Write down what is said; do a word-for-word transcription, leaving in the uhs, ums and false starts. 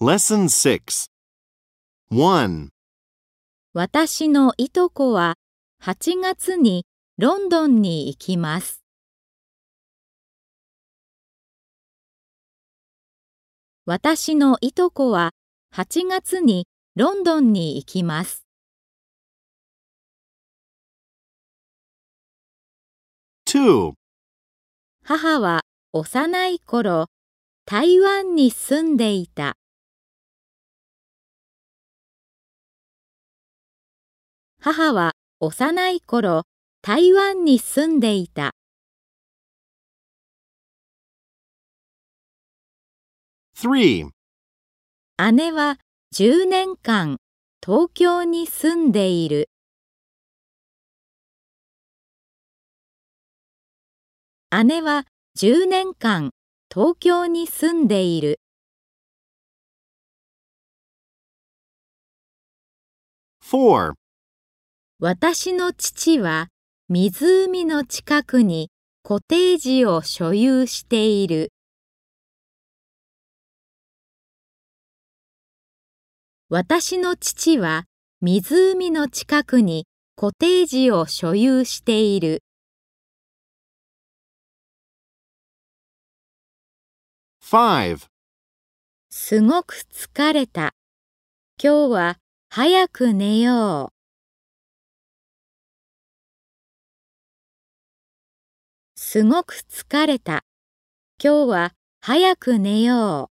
Lesson six. one. 私のいとこははちがつにロンドンに行きます。私のいとこははちがつにロンドンに行きます。 two. 母は幼い頃、台湾に住んでいた。母は幼い頃、台湾に住んでいた。 three. 姉はじゅうねんかん東京に住んでいる。姉はじゅうねんかん東京に住んでいる。 four. 私の父は湖の近くにコテージを所有している。私の父は湖の近くにコテージを所有している。 five. すごく疲れた。今日は早く寝よう。すごく疲れた。今日は早く寝よう。